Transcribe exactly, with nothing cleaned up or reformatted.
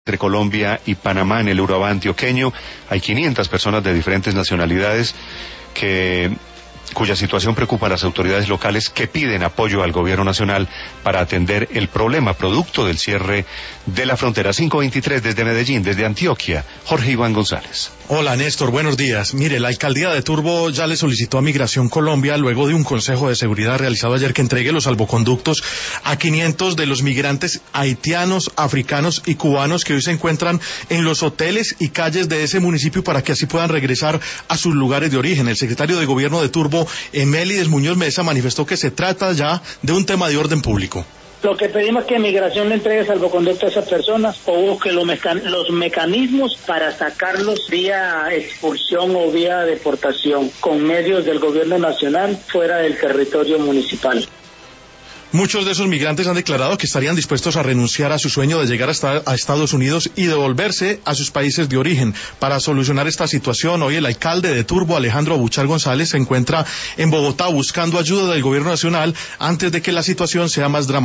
entre Colombia y Panamá en el Urabá antioqueño. Hay quinientas personas de diferentes nacionalidades que cuya situación preocupa a las autoridades locales, que piden apoyo al gobierno nacional para atender el problema producto del cierre de la frontera. cinco veintitrés desde Medellín, desde Antioquia, Jorge Iván González. Hola Néstor, buenos días. Mire, la alcaldía de Turbo ya le solicitó a Migración Colombia, luego de un consejo de seguridad realizado ayer, que entregue los salvoconductos a quinientos de los migrantes haitianos, africanos y cubanos que hoy se encuentran en los hoteles y calles de ese municipio, para que así puedan regresar a sus lugares de origen. El secretario de gobierno de Turbo, Emélides Muñoz Mesa, manifestó que se trata ya de un tema de orden público. Lo que pedimos es que Migración le entregue salvoconducto a esas personas, o busque los, mecan los mecanismos para sacarlos vía expulsión o vía deportación con medios del gobierno nacional fuera del territorio municipal. Muchos de esos migrantes han declarado que estarían dispuestos a renunciar a su sueño de llegar hasta a Estados Unidos y devolverse a sus países de origen. Para solucionar esta situación, hoy el alcalde de Turbo, Alejandro Abuchar González, se encuentra en Bogotá buscando ayuda del gobierno nacional antes de que la situación sea más dramática.